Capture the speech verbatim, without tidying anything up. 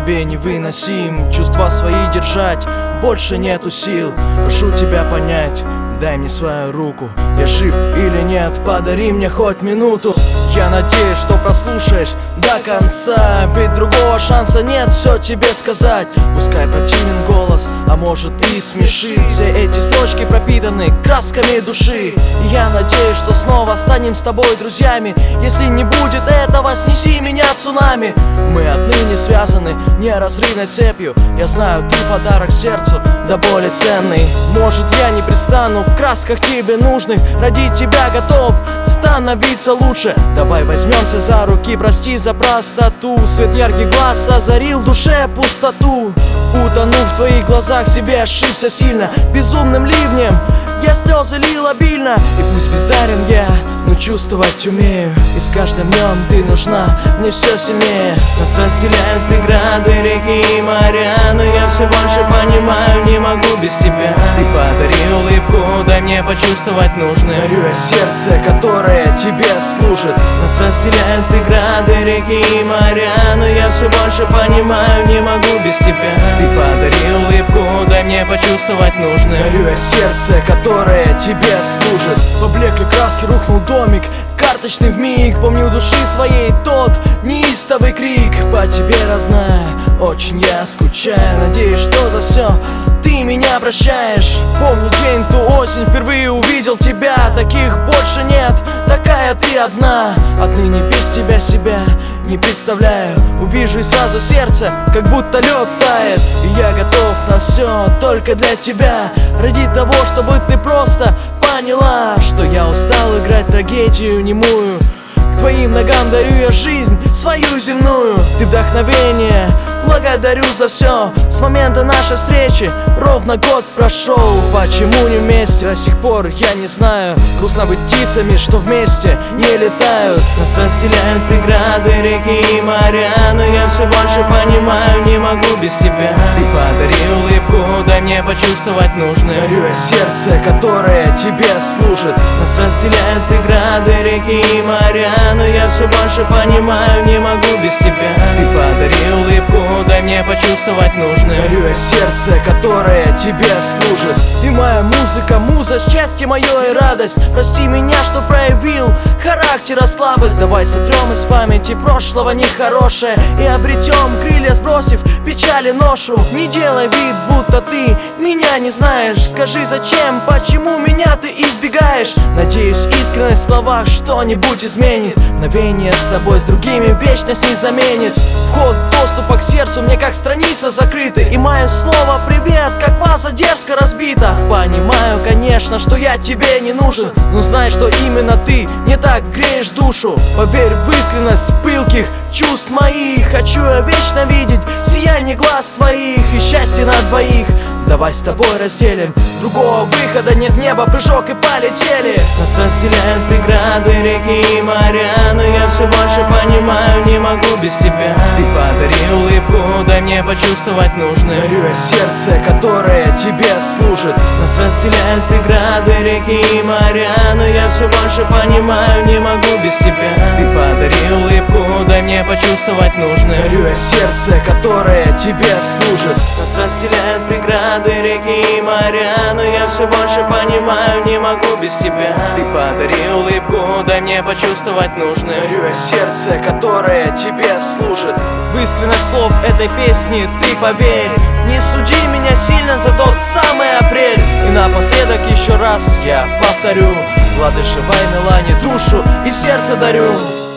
тебе невыносим. Чувства свои держать больше нету сил. Прошу тебя понять, дай мне свою руку. Я жив или нет, подари мне хоть минуту. Я надеюсь, что прослушаешь до конца, ведь другого шанса нет все тебе сказать. Пускай противен голос, а может и смешит. Все эти строчки пропитаны красками души. Я надеюсь, что снова станем с тобой друзьями. Если не будет этого, снеси меня цунами. Мы отныне связаны неразрывной цепью. Я знаю, ты подарок сердцу, да более ценный. Может, я не предстану в красках тебе нужных. Ради тебя готов становиться лучше. Давай возьмемся за руки, прости за простоту. Свет ярких глаз озарил душе пустоту. Утонув в твоих глазах, себе ошибся сильно. Безумным ливнем я слезы лил обильно. И пусть бездарен я, но чувствовать умею. И с каждым днем ты нужна мне все сильнее. Нас разделяют преграды, реки и моря, но я все больше понимаю, не могу без тебя. Ты подари улыбку, дай мне почувствовать нужное. Дарю я сердце, которое тебе служит. Нас разделяют преграды, реки и моря, но я все больше понимаю, не могу без тебя. Ты подари улыбку, дай мне почувствовать нужное. Дарю я сердце, которое тебе служит. Поблекли краски, рухнул домик, карточный вмиг. Помню души своей тот неистовый крик. По тебе, родная, очень я скучаю. Надеюсь, что за все ты меня прощаешь. Помню день, ту осень, впервые увидел тебя. Таких больше нет, такая ты одна. Отныне без тебя себя не представляю. Увижу и сразу сердце, как будто лед тает. И я готов на все только для тебя. Ради того, чтобы ты просто поняла, что я устал играть трагедию немую. К твоим ногам дарю я жизнь свою земную. Ты вдохновение, благодарю за все. С момента нашей встречи ровно год прошел. Почему не вместе, до сих пор я не знаю. Грустно быть птицами, что вместе не летают. Нас разделяют преграды, реки и моря, но я все больше понимаю, не могу без тебя. Ты подари улыбку, дай мне почувствовать нужное. Дарю я сердце, которое тебе служит. Нас разделяют преграды, реки и моря, но я все больше понимаю, не могу без тебя. Ты подари улыбку, дай мне почувствовать нужное. Дарю я сердце, которое тебе служит. Ты моя музыка, муза, счастье мое и радость. Прости меня, что проявил характера слабость. Давай сотрем из памяти прошлого нехорошее и обретем крылья, сбросив печали ношу. Не делай вид, будто ты меня не знаешь. Скажи, зачем, почему меня ты избегаешь? Надеюсь, искренность в словах что-нибудь изменит. Мгновение с тобой, с другими вечность не заменит. Вход доступа к сердцу мне как страница закрыта. И мое слово привет, как ваза дерзко разбита. Понимаю, конечно, что я тебе не нужен, но знай, что именно ты не так греешь душу. Поверь в искренность пылких чувств моих. Хочу я вечно видеть сияние глаз твоих и счастье на двоих. Давай с тобой разделим, другого выхода нет, небо, прыжок и полетели. Нас разделяют преграды, реки и моря, но я все больше понимаю, не могу без тебя. Ты подари улыбку, дай мне почувствовать нужное. Дарю я сердце, которое тебе служит. Нас разделяют преграды, реки и моря, но я все больше понимаю, не могу без тебя. Ты подари улыбку, дай мне почувствовать нужное. Дарю я сердце, которое тебе служит. Нас разделяют преграды, реки и моря, но я все больше понимаю, не могу без тебя. Ты подари улыбку, дай мне почувствовать нужное. Дарю я сердце, которое тебе служит. В искренность слов этой песни ты поверь. Не суди меня сильно за тот самый апрель. И напоследок еще раз я повторю: Владышевой Милане душу и сердце дарю.